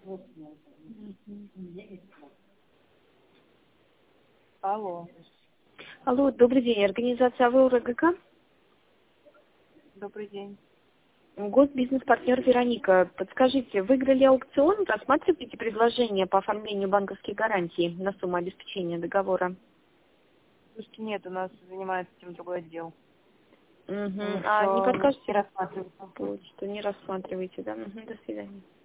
Алло. Алло, добрый день. Организация «Аврора ГК». Добрый день. Госбизнес-партнер Вероника. Подскажите, выиграли аукцион? Рассматриваете предложение по оформлению банковских гарантий на сумму обеспечения договора? Слушайте, нет, у нас занимается этим другой отдел. А не подскажете? Не рассматривается. Что не рассматриваете, да? До свидания.